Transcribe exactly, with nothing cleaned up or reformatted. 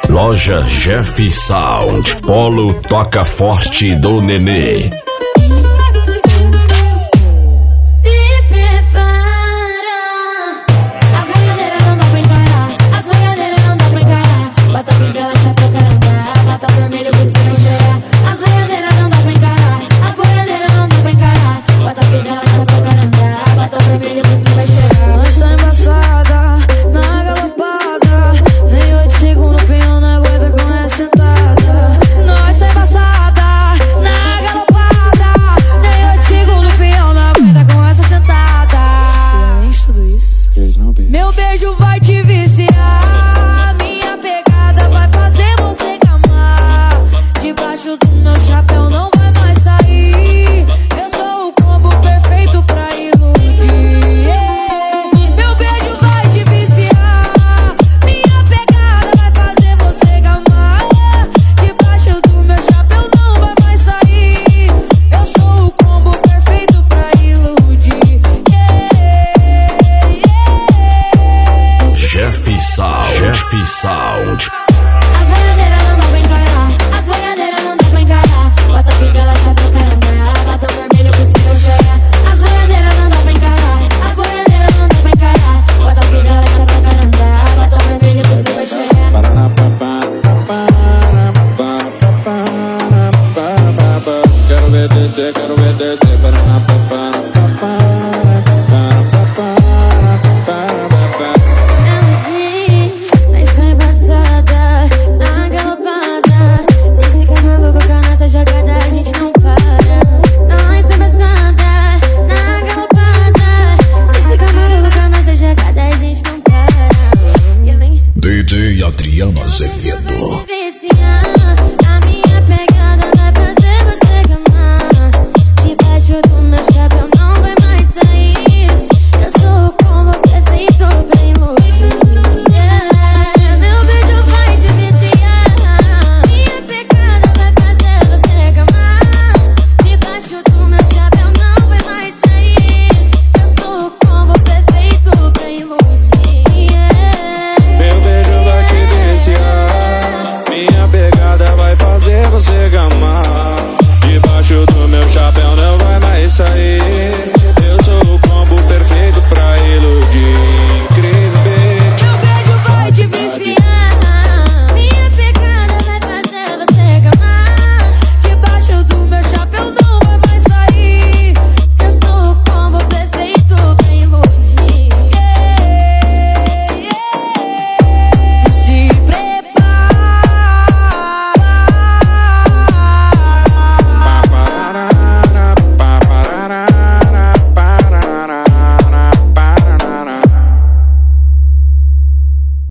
Loja Jeff Sound, Polo Toca Forte do Nenê. Meu beijo vai te viciar, minha pegada vai fazer você gamar. Debaixo do meu chapéu não vai mais sair. Eu sou o combo perfeito pra iludir. Yeah. Meu beijo vai te viciar, minha pegada vai fazer você gamar. Debaixo do meu chapéu não vai mais sair. Eu sou o combo perfeito pra iludir. Jeff Sound, Jeff Sound. As boiadeiras não dá pra encarar, as boiadeiras não dá pra encarar. Bota pica, ela chapéu, caramba, bota o vermelho pros pneus chorar. As boiadeiras não dá pra encarar, as boiadeiras não dá pra encarar. Bota pica, ela chapéu, caramba, bota o vermelho pros pneus chorar. Quero ver descer, quero ver descer. D J Adriano Azevedo.